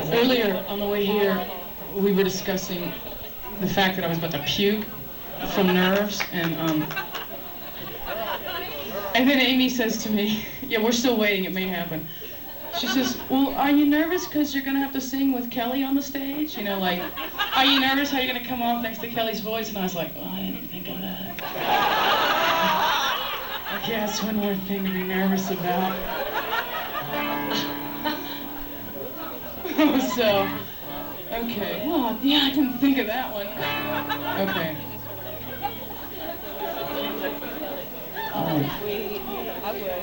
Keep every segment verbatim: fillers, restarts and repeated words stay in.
Earlier, on the way here, we were discussing the fact that I was about to puke from nerves, and um, and then Amy says to me, yeah, we're still waiting, it may happen. She says, well, are you nervous because you're going to have to sing with Kelly on the stage? You know, like, are you nervous how you're going to come off next to Kelly's voice? And I was like, oh, I didn't think of that. I guess one more thing to be nervous about. So, okay. Well, yeah, I didn't think of that one. Okay. All right. I would.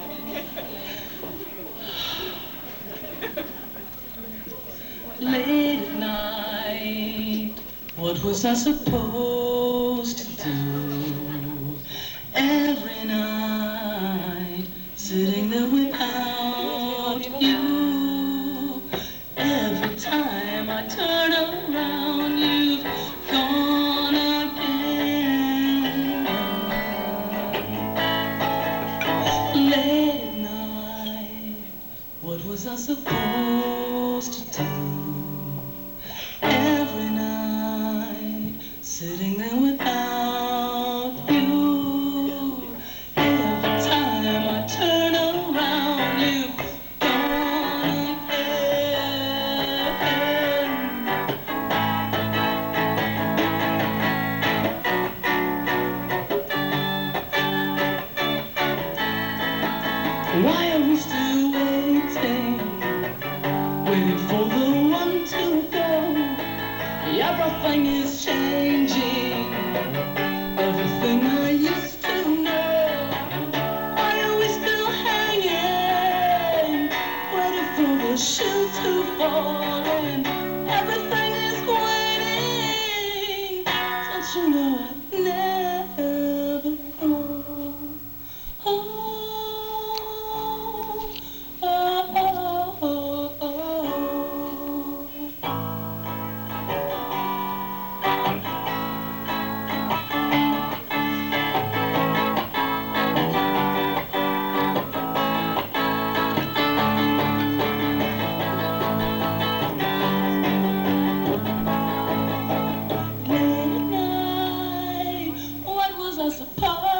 Late at night, what was I supposed to do? Every night, sitting there without you. Every time I turn around, you've gone again. Late at night, what was I supposed to do? Every night, sitting there without you. Every time I turn around, you've gone again. Why are we still waiting? Waiting for the one to go. Everything is changing. Everything I used to know. Why are we still hanging? Waiting for the shoe to fall, and everything is waiting. Don't you know I'd never go? Oh, oh, oh, oh, oh. Late at night, what was I supposed